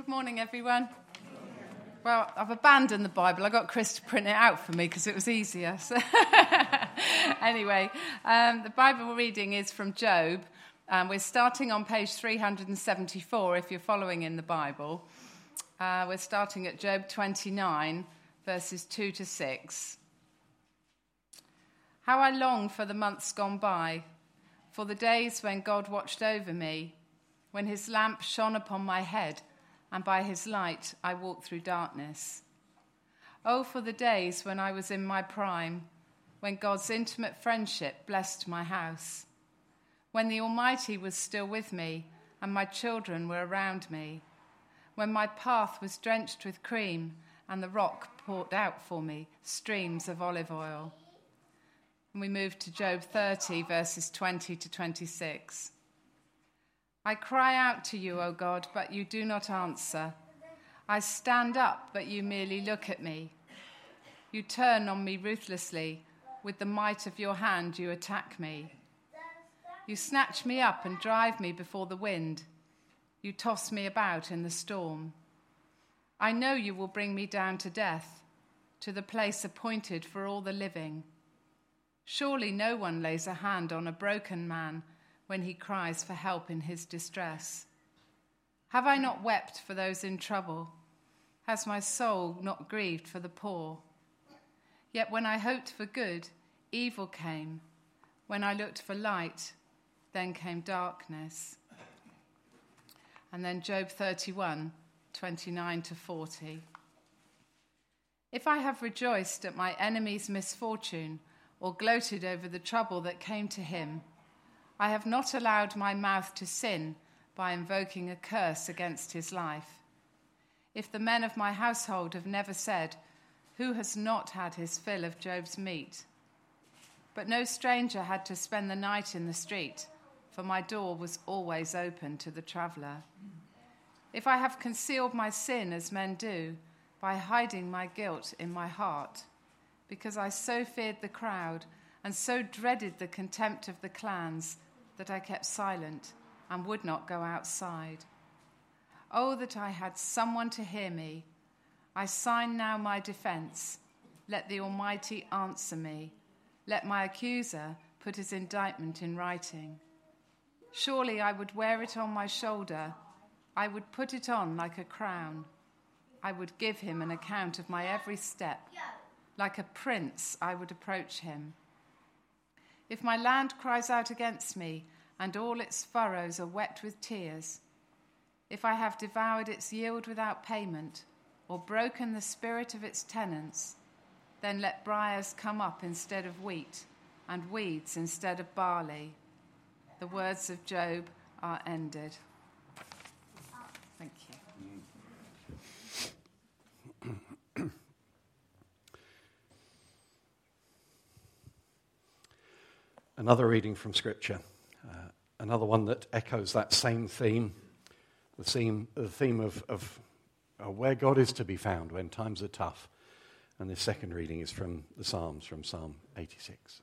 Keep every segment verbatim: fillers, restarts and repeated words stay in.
Good morning, everyone. Well, I've abandoned the Bible. I got Chris to print it out for me because it was easier. So anyway, um, the Bible reading is from Job. Um, we're starting on page three hundred seventy-four if you're following in the Bible. Uh, we're starting at Job twenty-nine, verses two to six. How I long for the months gone by, for the days when God watched over me, when his lamp shone upon my head, and by his light I walked through darkness. Oh, for the days when I was in my prime, when God's intimate friendship blessed my house, when the Almighty was still with me and my children were around me, when my path was drenched with cream and the rock poured out for me streams of olive oil. And we move to Job thirty, verses twenty to twenty-six. I cry out to you, O God, but you do not answer. I stand up, but you merely look at me. You turn on me ruthlessly. With the might of your hand, you attack me. You snatch me up and drive me before the wind. You toss me about in the storm. I know you will bring me down to death, to the place appointed for all the living. Surely no one lays a hand on a broken man when he cries for help in his distress. Have I not wept for those in trouble? Has my soul not grieved for the poor? Yet when I hoped for good, evil came. When I looked for light, then came darkness. And then Job thirty-one, twenty-nine to forty. If I have rejoiced at my enemy's misfortune, or gloated over the trouble that came to him, I have not allowed my mouth to sin by invoking a curse against his life. If the men of my household have never said, who has not had his fill of Job's meat? But no stranger had to spend the night in the street, for my door was always open to the traveller. If I have concealed my sin as men do, by hiding my guilt in my heart, because I so feared the crowd and so dreaded the contempt of the clans, that I kept silent and would not go outside. Oh, that I had someone to hear me. I sign now my defense. Let the Almighty answer me. Let my accuser put his indictment in writing. Surely I would wear it on my shoulder. I would put it on like a crown. I would give him an account of my every step. Like a prince, I would approach him. If my land cries out against me, and all its furrows are wet with tears, if I have devoured its yield without payment, or broken the spirit of its tenants, then let briars come up instead of wheat, and weeds instead of barley. The words of Job are ended. Thank you. Another reading from Scripture, uh, another one that echoes that same theme, the theme, the theme of, of uh, where God is to be found when times are tough. And this second reading is from the Psalms, from Psalm eighty-six.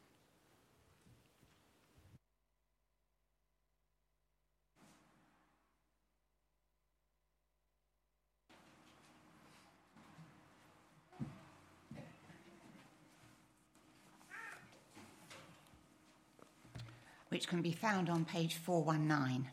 Which can be found on page four nineteen.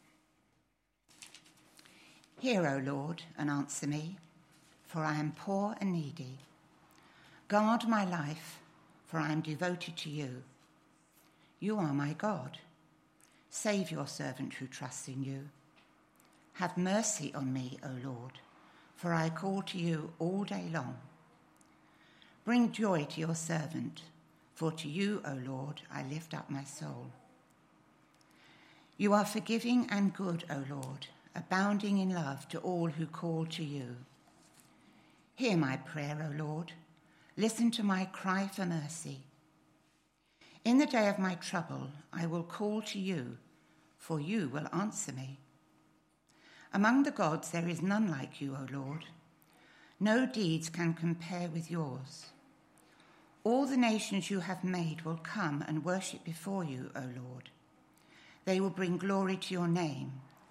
Hear, O Lord, and answer me, for I am poor and needy. Guard my life, for I am devoted to you. You are my God. Save your servant who trusts in you. Have mercy on me, O Lord, for I call to you all day long. Bring joy to your servant, for to you, O Lord, I lift up my soul. You are forgiving and good, O Lord, abounding in love to all who call to you. Hear my prayer, O Lord. Listen to my cry for mercy. In the day of my trouble, I will call to you, for you will answer me. Among the gods there is none like you, O Lord. No deeds can compare with yours. All the nations you have made will come and worship before you, O Lord. They will bring glory to your name,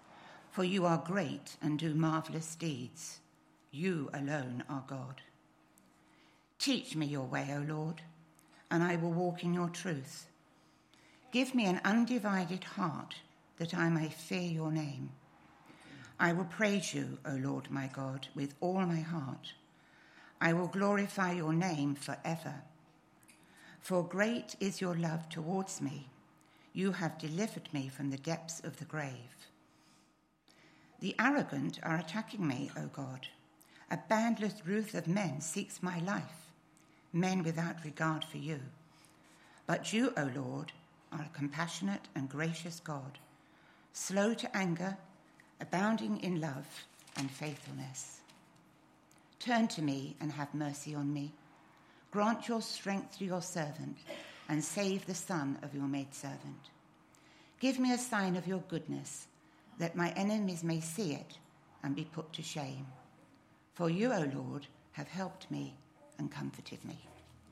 For you are great and do marvelous deeds. You alone are God. Teach me your way, O Lord, and I will walk in your truth. Give me an undivided heart, that I may fear your name. I will praise you, O Lord my God, with all my heart. I will glorify your name forever. For great is your love towards me. You have delivered me from the depths of the grave. The arrogant are attacking me, O God. A boundless ruth of men seeks my life, men without regard for you. But you, O Lord, are a compassionate and gracious God, slow to anger, abounding in love and faithfulness. Turn to me and have mercy on me. Grant your strength to your servant and save the son of your maidservant. Give me a sign of your goodness, that my enemies may see it and be put to shame. For you, O Lord, have helped me and comforted me.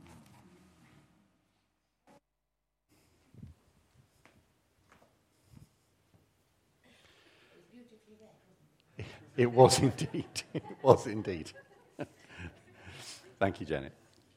It was indeed. It was indeed. Thank you, Janet.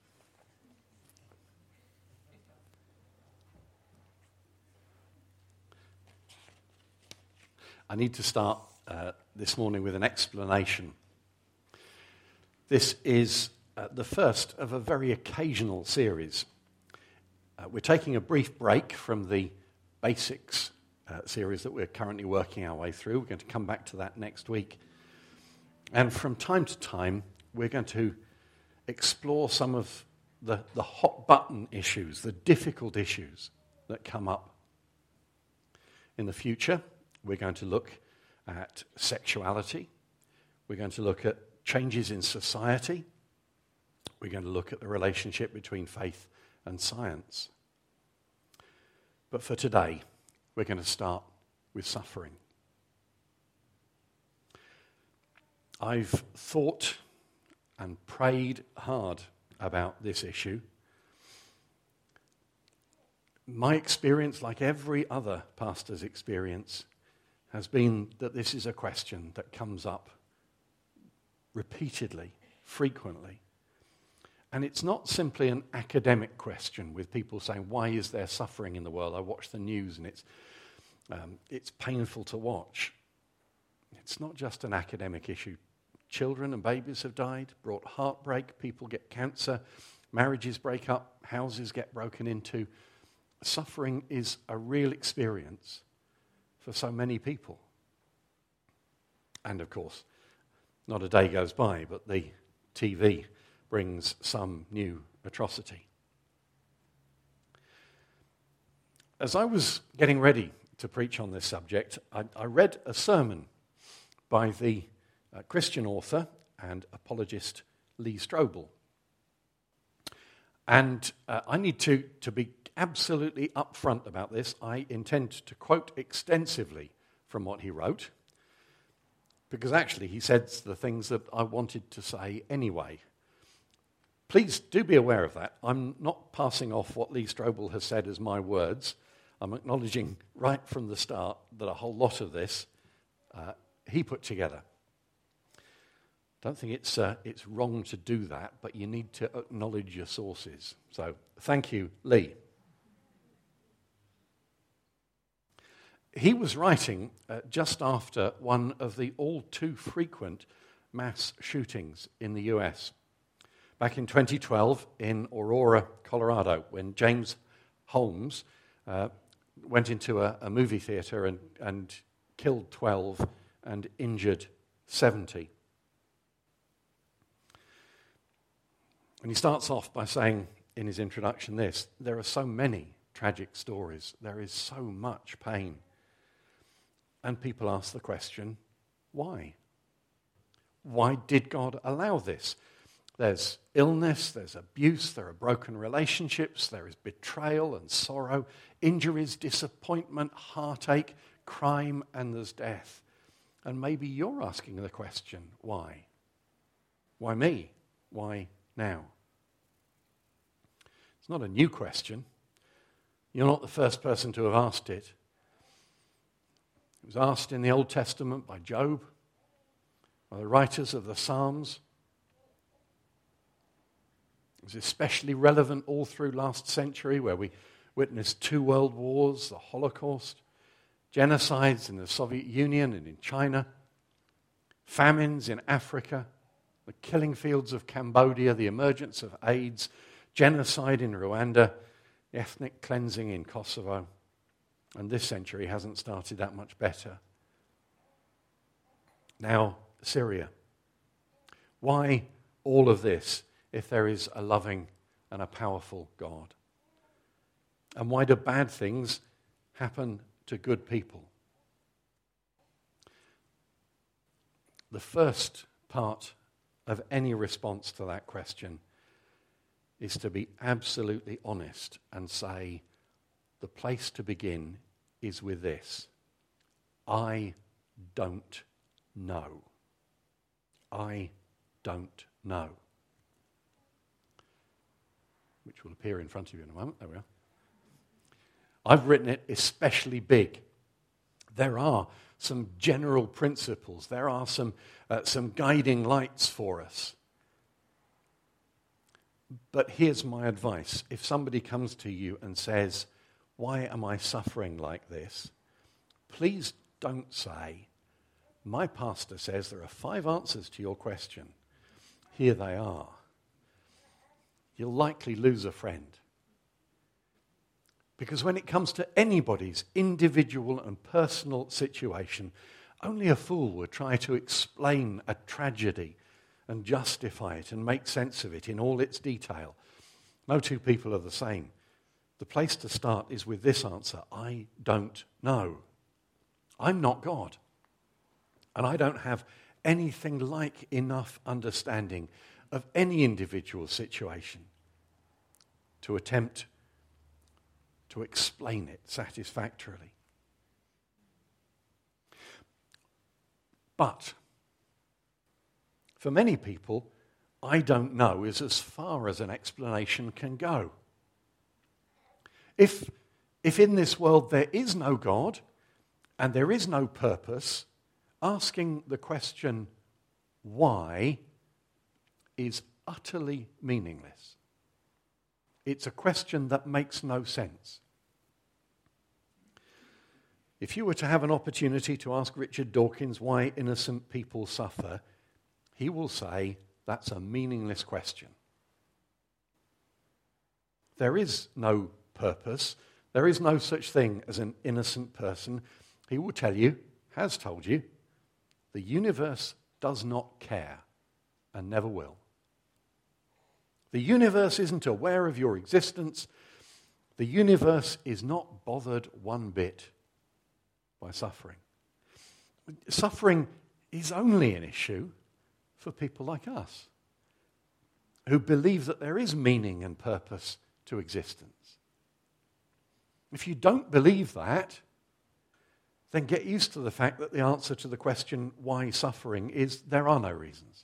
I need to start uh, this morning with an explanation. This is uh, the first of a very occasional series. Uh, we're taking a brief break from the basics uh, series that we're currently working our way through. We're going to come back to that next week. And from time to time, we're going to explore some of the, the hot button issues, the difficult issues that come up. In the future, we're going to look at sexuality. We're going to look at changes in society. We're going to look at the relationship between faith and science. But for today, we're going to start with suffering. I've thought and prayed hard about this issue. My experience, like every other pastor's experience, has been that this is a question that comes up repeatedly, frequently. And it's not simply an academic question with people saying, why is there suffering in the world? I watch the news and it's, um, it's painful to watch. It's not just an academic issue. Children and babies have died, brought heartbreak, people get cancer, marriages break up, houses get broken into. Suffering is a real experience for so many people. And of course, not a day goes by, but the T V brings some new atrocity. As I was getting ready to preach on this subject, I, I read a sermon by the uh, Christian author and apologist Lee Strobel. And uh, I need to, to be absolutely upfront about this. I intend to quote extensively from what he wrote, because actually he says the things that I wanted to say anyway. Please do be aware of that. I'm not passing off what Lee Strobel has said as my words. I'm acknowledging right from the start that a whole lot of this uh, he put together. Don't think it's uh, it's wrong to do that, but you need to acknowledge your sources. So thank you, Lee. He was writing uh, just after one of the all too frequent mass shootings in the U S. Back in twenty twelve in Aurora, Colorado, when James Holmes uh, went into a, a movie theater and, and killed twelve and injured seventy. And he starts off by saying in his introduction this: there are so many tragic stories, there is so much pain. And people ask the question, why? Why did God allow this? There's illness, there's abuse, there are broken relationships, there is betrayal and sorrow, injuries, disappointment, heartache, crime, and there's death. And maybe you're asking the question, why? Why me? Why now? It's not a new question. You're not the first person to have asked it. It was asked in the Old Testament by Job, by the writers of the Psalms. It was especially relevant all through last century, where we witnessed two world wars, the Holocaust, genocides in the Soviet Union and in China, famines in Africa, the killing fields of Cambodia, the emergence of AIDS, genocide in Rwanda, the ethnic cleansing in Kosovo. And this century hasn't started that much better. Now, Syria. Why all of this if there is a loving and a powerful God? And why do bad things happen to good people? The first part of any response to that question is to be absolutely honest and say, the place to begin is with this: I don't know. I don't know. Which will appear in front of you in a moment. There we are. I've written it especially big. There are some general principles. There are some, uh, some guiding lights for us. But here's my advice. If somebody comes to you and says, why am I suffering like this? Please don't say, my pastor says there are five answers to your question. Here they are. You'll likely lose a friend. Because when it comes to anybody's individual and personal situation, only a fool would try to explain a tragedy and justify it and make sense of it in all its detail. No two people are the same. The place to start is with this answer: I don't know. I'm not God. And I don't have anything like enough understanding of any individual situation to attempt to explain it satisfactorily. But for many people, I don't know is as far as an explanation can go. If, if in this world there is no God and there is no purpose, asking the question, why, is utterly meaningless. It's a question that makes no sense. If you were to have an opportunity to ask Richard Dawkins why innocent people suffer, he will say that's a meaningless question. There is no purpose. There is no such thing as an innocent person. He will tell you, has told you, the universe does not care and never will. The universe isn't aware of your existence. The universe is not bothered one bit by suffering. Suffering is only an issue for people like us, who believe that there is meaning and purpose to existence. If you don't believe that, then get used to the fact that the answer to the question, why suffering, is there are no reasons.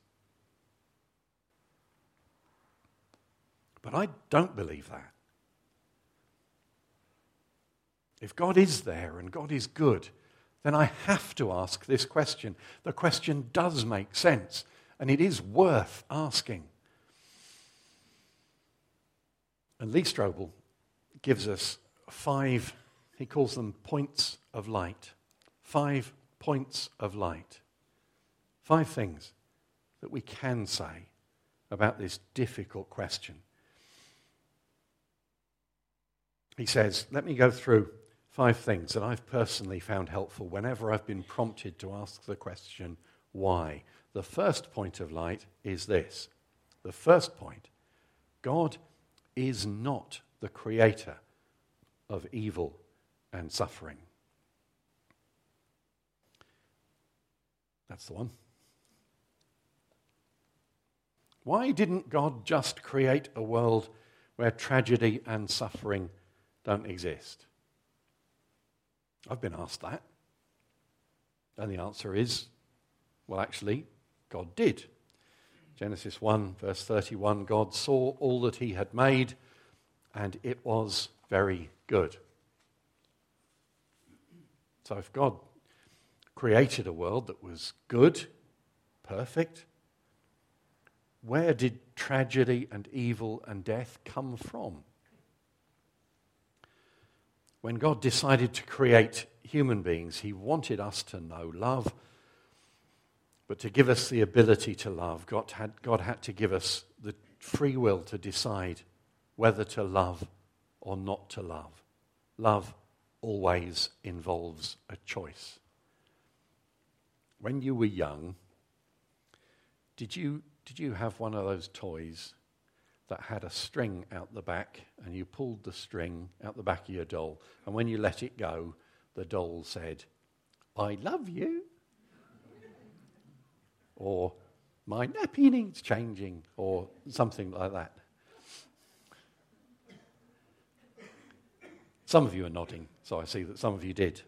But I don't believe that. If God is there and God is good, then I have to ask this question. The question does make sense, and it is worth asking. And Lee Strobel gives us five, he calls them points of light. Five points of light. Five things that we can say about this difficult question. He says, let me go through five things that I've personally found helpful whenever I've been prompted to ask the question, why? The first point of light is this. The first point, God is not the creator of evil and suffering. That's the one. Why didn't God just create a world where tragedy and suffering don't exist? I've been asked that. And the answer is, well, actually, God did. Genesis one, verse thirty-one, God saw all that he had made, and it was very good. So if God created a world that was good, perfect. Where did tragedy and evil and death come from? When God decided to create human beings, he wanted us to know love, but to give us the ability to love, God had, God had to give us the free will to decide whether to love or not to love. Love always involves a choice. When you were young, did you did you have one of those toys that had a string out the back, and you pulled the string out the back of your doll, and when you let it go, the doll said, "I love you," or "My nappy needs changing," or something like that? Some of you are nodding, so I see that some of you did.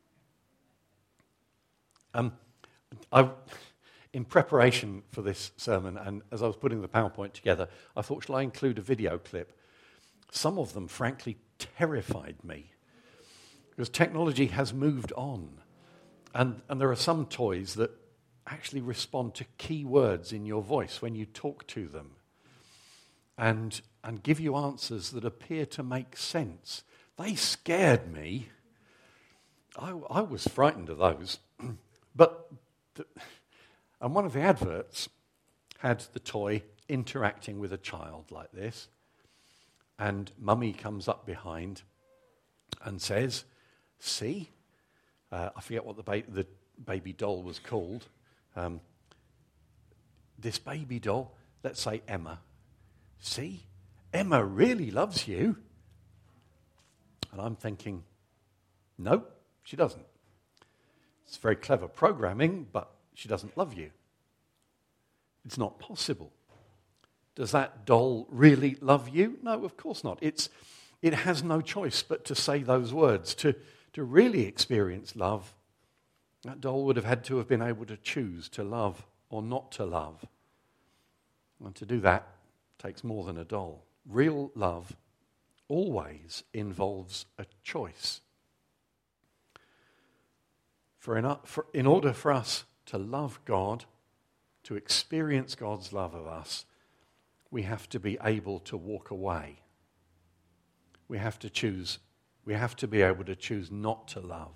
Um, I, in preparation for this sermon, and as I was putting the PowerPoint together, I thought, shall I include a video clip? Some of them, frankly, terrified me, because technology has moved on, and, and there are some toys that actually respond to key words in your voice when you talk to them, and, and give you answers that appear to make sense. They scared me. I, I was frightened of those. But, the, and one of the adverts had the toy interacting with a child like this, and Mummy comes up behind and says, "See," uh, I forget what the, ba- the baby doll was called, um, this baby doll, let's say Emma, "See, Emma really loves you." And I'm thinking, no, she doesn't. It's very clever programming, but she doesn't love you. It's not possible. Does that doll really love you? No, of course not. It's, it has no choice but to say those words. To, to really experience love, that doll would have had to have been able to choose to love or not to love. And to do that takes more than a doll. Real love always involves a choice. For in, for in order for us to love God, to experience God's love of us, we have to be able to walk away. We have to choose, we have to be able to choose not to love.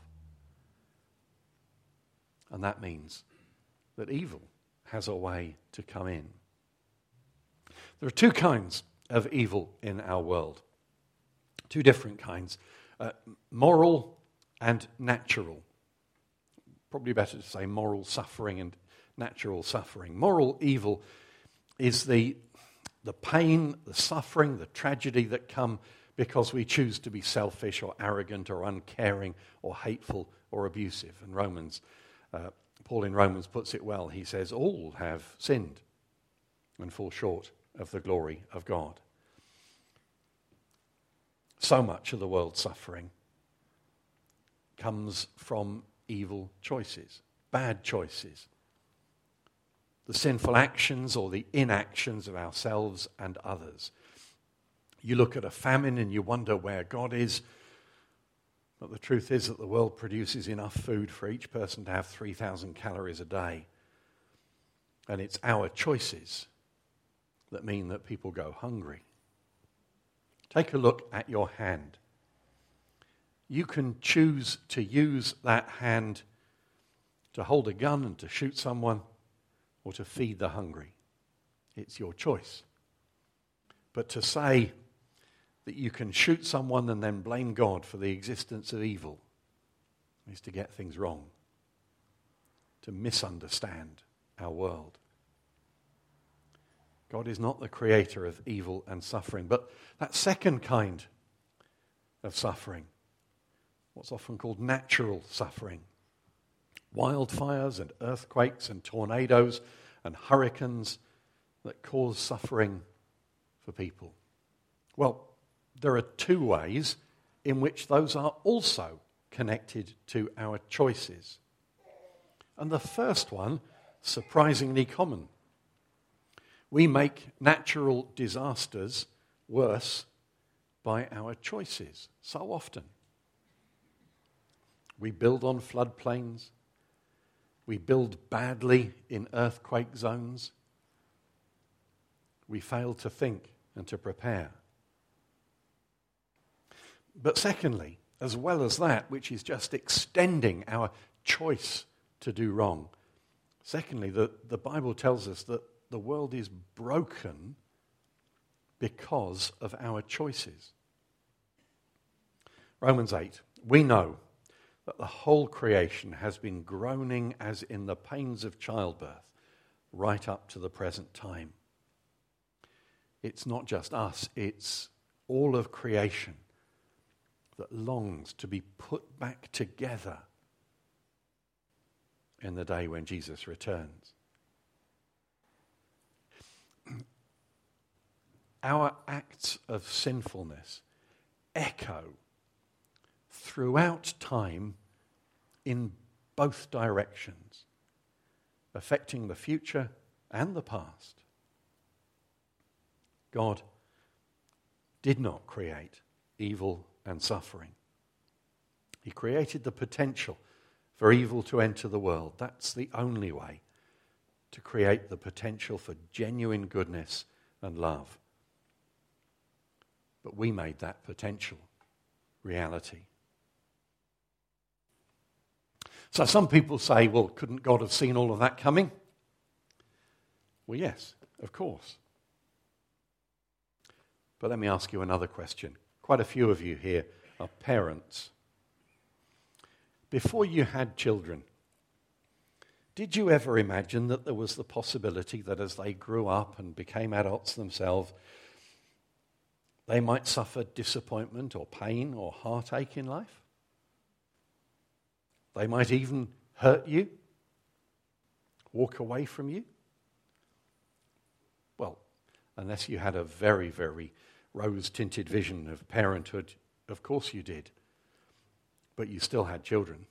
And that means that evil has a way to come in. There are two kinds of evil in our world. Two different kinds. Uh, moral and natural. Probably better to say moral suffering and natural suffering. Moral evil is the, the pain, the suffering, the tragedy that come because we choose to be selfish or arrogant or uncaring or hateful or abusive. And Romans, uh, Paul in Romans puts it well. He says, all have sinned and fall short of the glory of God. So much of the world's suffering comes from evil choices, bad choices, the sinful actions or the inactions of ourselves and others. You look at a famine and you wonder where God is, but the truth is that the world produces enough food for each person to have three thousand calories a day. And it's our choices that mean that people go hungry. Take a look at your hand. You can choose to use that hand to hold a gun and to shoot someone or to feed the hungry. It's your choice. But to say that you can shoot someone and then blame God for the existence of evil is to get things wrong, to misunderstand our world. God is not the creator of evil and suffering, but that second kind of suffering, what's often called natural suffering, wildfires and earthquakes and tornadoes and hurricanes that cause suffering for people. Well, there are two ways in which those are also connected to our choices. And the first one, surprisingly common. We make natural disasters worse by our choices so often. We build on floodplains. We build badly in earthquake zones. We fail to think and to prepare. But secondly, as well as that, which is just extending our choice to do wrong, secondly, the, the Bible tells us that the world is broken because of our choices. Romans eight, we know that the whole creation has been groaning as in the pains of childbirth right up to the present time. It's not just us, it's all of creation that longs to be put back together in the day when Jesus returns. Our acts of sinfulness echo throughout time in both directions, affecting the future and the past. God did not create evil and suffering. He created the potential for evil to enter the world. That's the only way to create the potential for genuine goodness and love. But we made that potential reality. So some people say, well, couldn't God have seen all of that coming? Well, yes, of course. But let me ask you another question. Quite a few of you here are parents. Before you had children, did you ever imagine that there was the possibility that as they grew up and became adults themselves, they might suffer disappointment or pain or heartache in life? They might even hurt you, walk away from you? Well, unless you had a very, very rose-tinted vision of parenthood, of course you did. But you still had children.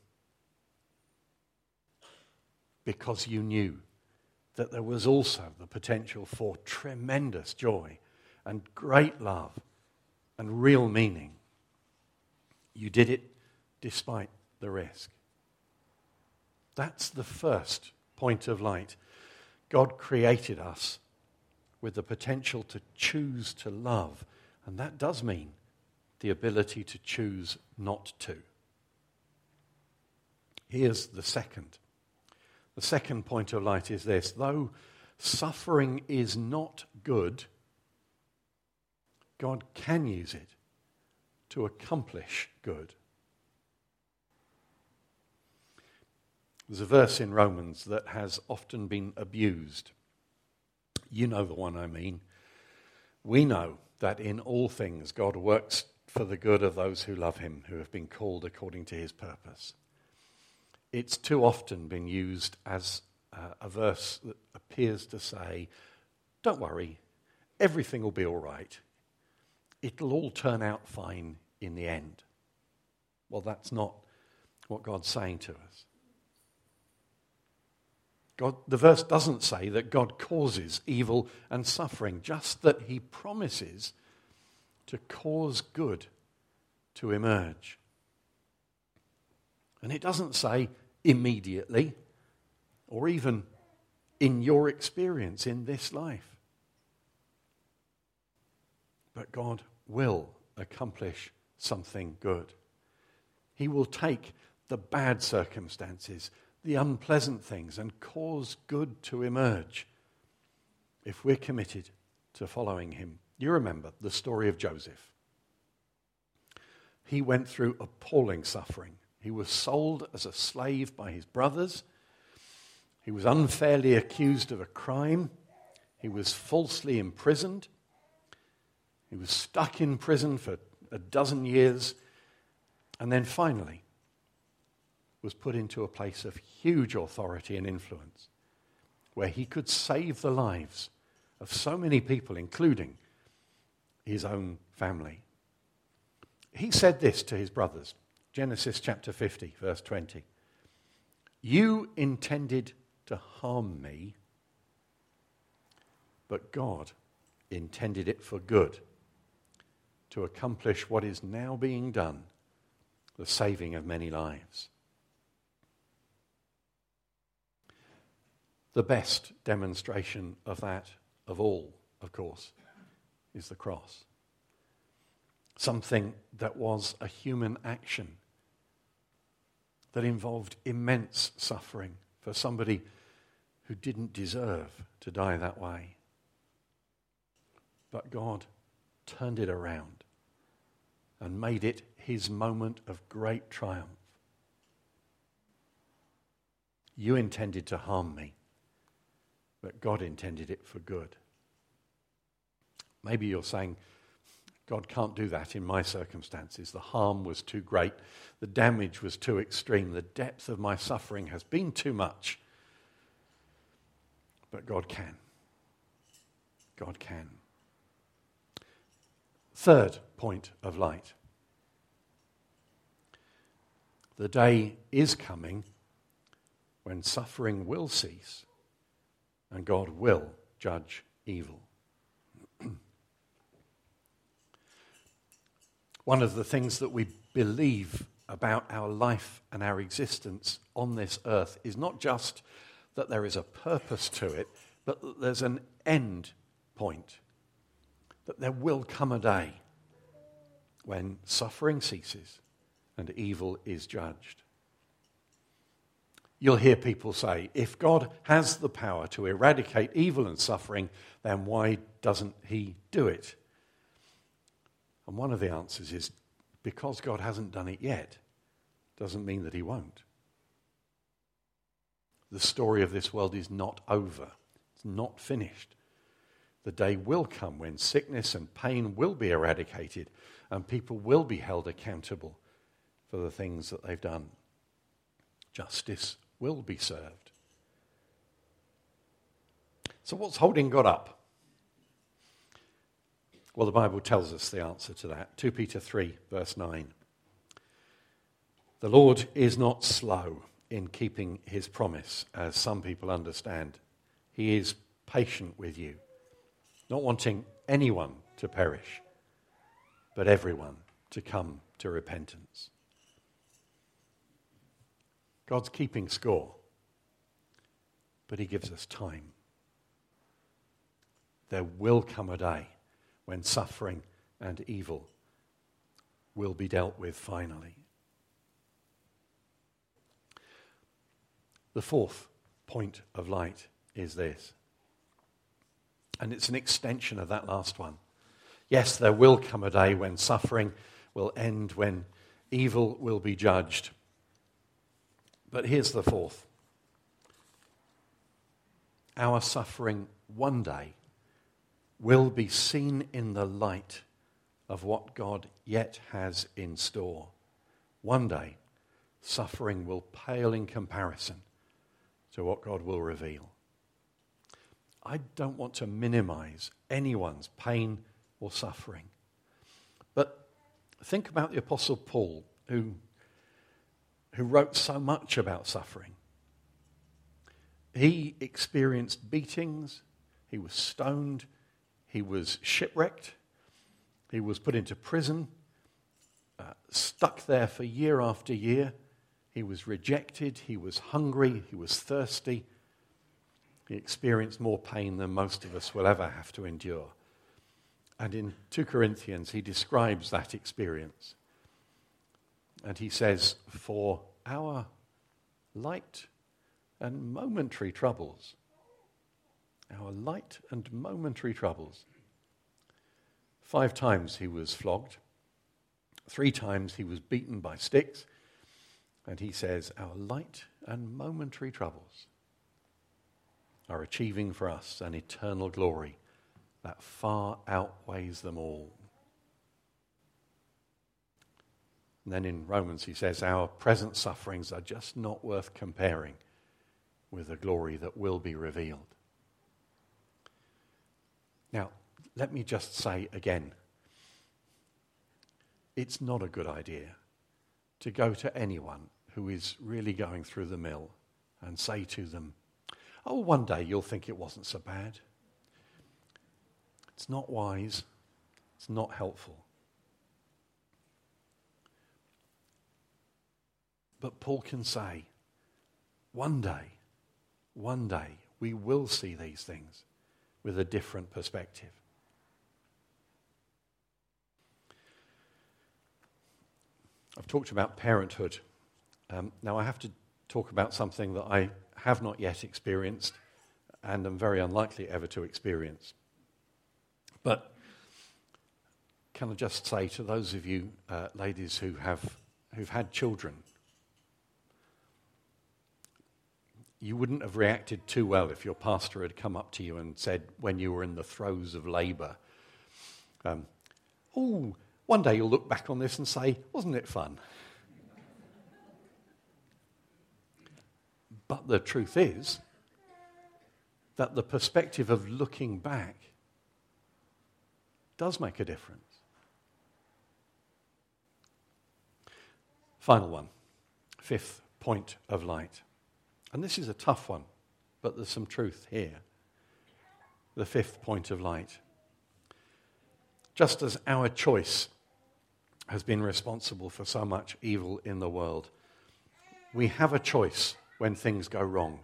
Because you knew that there was also the potential for tremendous joy and great love and real meaning. You did it despite the risk. That's the first point of light. God created us with the potential to choose to love, and that does mean the ability to choose not to. Here's the second. The second point of light is this: though suffering is not good, God can use it to accomplish good. There's a verse in Romans that has often been abused. You know the one I mean. We know that in all things God works for the good of those who love him, who have been called according to his purpose. It's too often been used as uh, a verse that appears to say, don't worry, everything will be all right. It'll all turn out fine in the end. Well, that's not what God's saying to us. God, the verse doesn't say that God causes evil and suffering, just that he promises to cause good to emerge. And it doesn't say immediately or even in your experience in this life. But God will accomplish something good. He will take the bad circumstances, the unpleasant things, and cause good to emerge if we're committed to following him. You remember the story of Joseph. He went through appalling suffering. He was sold as a slave by his brothers. He was unfairly accused of a crime. He was falsely imprisoned. He was stuck in prison for a dozen years. And then finally was put into a place of huge authority and influence, where he could save the lives of so many people, including his own family. He said this to his brothers, Genesis chapter fifty, verse twenty. You intended to harm me, but God intended it for good, to accomplish what is now being done, the saving of many lives. The best demonstration of that, of all, of course, is the cross. Something that was a human action that involved immense suffering for somebody who didn't deserve to die that way. But God turned it around and made it his moment of great triumph. You intended to harm me, but God intended it for good. Maybe you're saying, God can't do that in my circumstances. The harm was too great. The damage was too extreme. The depth of my suffering has been too much. But God can. God can. Third point of light. The day is coming when suffering will cease and God will judge evil. One of the things that we believe about our life and our existence on this earth is not just that there is a purpose to it, but that there's an end point. That there will come a day when suffering ceases and evil is judged. You'll hear people say, if God has the power to eradicate evil and suffering, then why doesn't he do it? And one of the answers is, because God hasn't done it yet, doesn't mean that he won't. The story of this world is not over. It's not finished. The day will come when sickness and pain will be eradicated and people will be held accountable for the things that they've done. Justice will be served. So what's holding God up? Well, the Bible tells us the answer to that. Second Peter three, verse nine. The Lord is not slow in keeping his promise, as some people understand. He is patient with you, not wanting anyone to perish, but everyone to come to repentance. God's keeping score, but he gives us time. There will come a day when suffering and evil will be dealt with finally. The fourth point of light is this, and it's an extension of that last one. Yes, there will come a day when suffering will end, when evil will be judged. But here's the fourth. Our suffering one day will be seen in the light of what God yet has in store. One day, suffering will pale in comparison to what God will reveal. I don't want to minimize anyone's pain or suffering. But think about the Apostle Paul, who, who wrote so much about suffering. He experienced beatings, he was stoned, he was shipwrecked, he was put into prison, uh, stuck there for year after year. He was rejected, he was hungry, he was thirsty. He experienced more pain than most of us will ever have to endure. And in Second Corinthians, he describes that experience. And he says, for our light and momentary troubles, our light and momentary troubles. Five times he was flogged. Three times he was beaten by sticks. And he says, our light and momentary troubles are achieving for us an eternal glory that far outweighs them all. And then in Romans he says, our present sufferings are just not worth comparing with the glory that will be revealed. Now, let me just say again, it's not a good idea to go to anyone who is really going through the mill and say to them, oh, one day you'll think it wasn't so bad. It's not wise. It's not helpful. But Paul can say, one day, one day we will see these things with a different perspective. I've talked about parenthood. Um, now I have to talk about something that I have not yet experienced and am very unlikely ever to experience. But can I just say to those of you uh, ladies who have who've had children, you wouldn't have reacted too well if your pastor had come up to you and said, when you were in the throes of labour, um, oh, one day you'll look back on this and say, wasn't it fun? But the truth is that the perspective of looking back does make a difference. Final one, fifth point of light. And this is a tough one, but there's some truth here. The fifth point of light. Just as our choice has been responsible for so much evil in the world, we have a choice when things go wrong.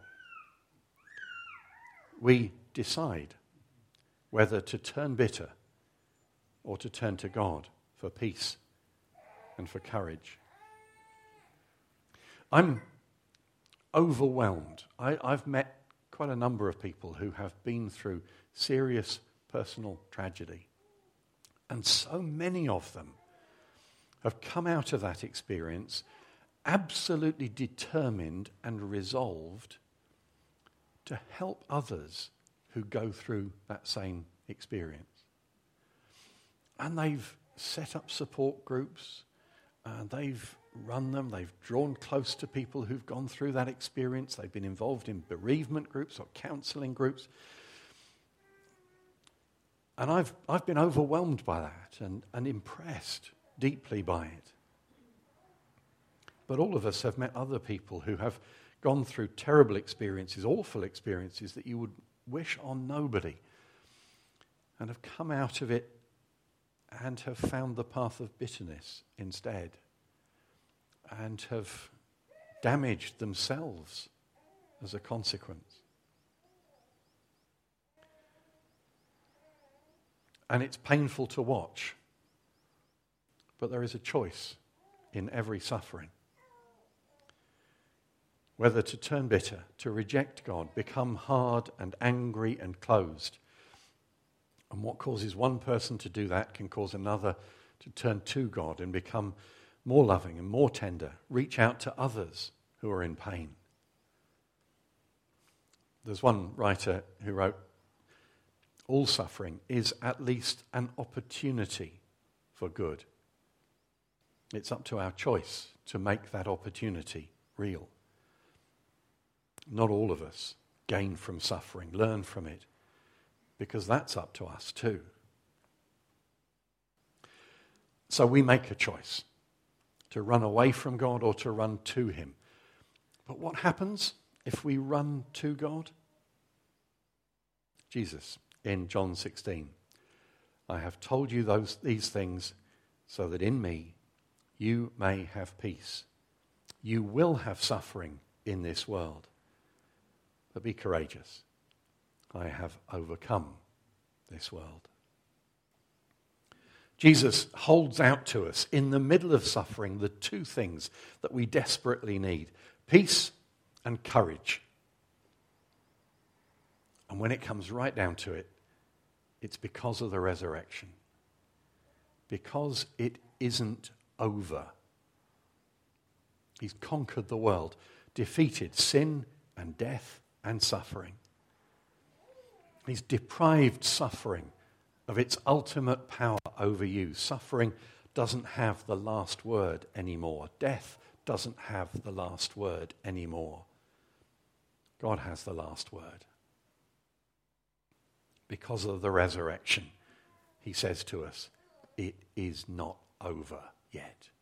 We decide whether to turn bitter or to turn to God for peace and for courage. I'm overwhelmed. I, I've met quite a number of people who have been through serious personal tragedy. And so many of them have come out of that experience absolutely determined and resolved to help others who go through that same experience. And they've set up support groups, uh, they've run them, they've drawn close to people who've gone through that experience, they've been involved in bereavement groups or counselling groups. And I've I've been overwhelmed by that and, and impressed deeply by it. But all of us have met other people who have gone through terrible experiences, awful experiences that you would wish on nobody, and have come out of it and have found the path of bitterness instead, and have damaged themselves as a consequence. And it's painful to watch, but there is a choice in every suffering. Whether to turn bitter, to reject God, become hard and angry and closed. And what causes one person to do that can cause another to turn to God and become more loving and more tender, reach out to others who are in pain. There's one writer who wrote, all suffering is at least an opportunity for good. It's up to our choice to make that opportunity real. Not all of us gain from suffering, learn from it, because that's up to us too. So we make a choice to run away from God or to run to Him. But what happens if we run to God? Jesus, in John sixteen, I have told you those these things so that in me you may have peace. You will have suffering in this world. But be courageous. I have overcome this world. Jesus holds out to us in the middle of suffering the two things that we desperately need: peace and courage. And when it comes right down to it, it's because of the resurrection. Because it isn't over. He's conquered the world, defeated sin and death and suffering. He's deprived suffering of its ultimate power over you. Suffering doesn't have the last word anymore. Death doesn't have the last word anymore. God has the last word. Because of the resurrection, He says to us, it is not over yet.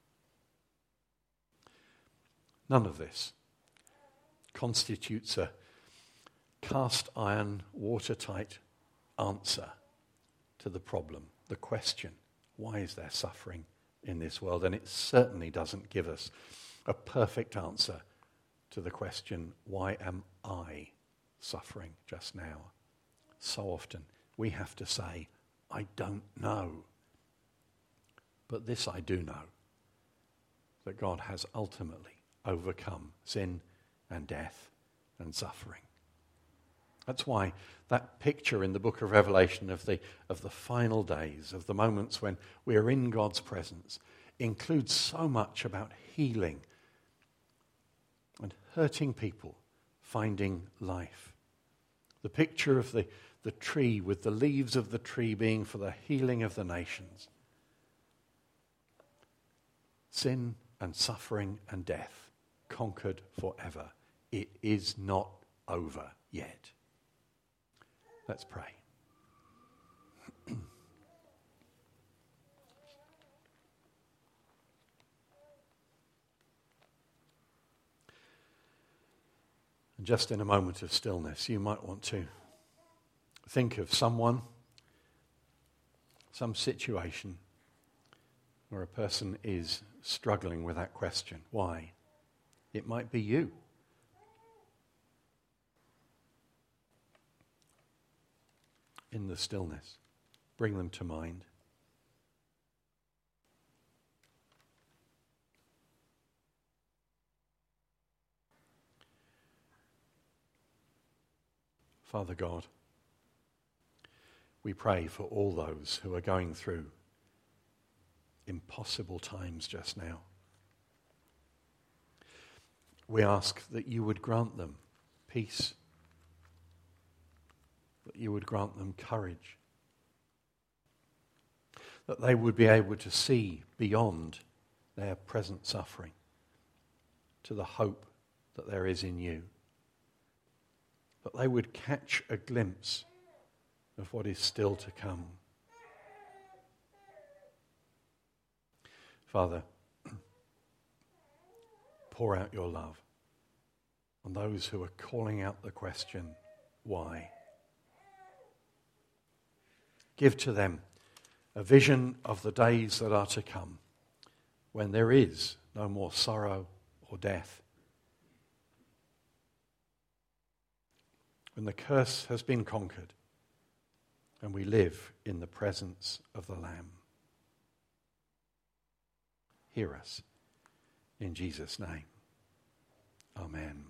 None of this constitutes a cast iron, watertight answer to the problem, the question, why is there suffering in this world? And it certainly doesn't give us a perfect answer to the question, why am I suffering just now. So often we have to say, I don't know. But this I do know, that God has ultimately overcome sin and death and suffering. That's why that picture in the book of Revelation of the, of the final days, of the moments when we are in God's presence, includes so much about healing and hurting people finding life. The picture of the, the tree with the leaves of the tree being for the healing of the nations. Sin and suffering and death conquered forever. It is not over yet. Let's pray. And just in a moment of stillness, you might want to think of someone, some situation where a person is struggling with that question. Why? It might be you. In the stillness, bring them to mind. Father God, we pray for all those who are going through impossible times just now. We ask that you would grant them peace, that you would grant them courage, that they would be able to see beyond their present suffering to the hope that there is in you, that they would catch a glimpse of what is still to come. Father, pour out your love on those who are calling out the question, why? Give to them a vision of the days that are to come, when there is no more sorrow or death, when the curse has been conquered and we live in the presence of the Lamb. Hear us in Jesus' name. Amen.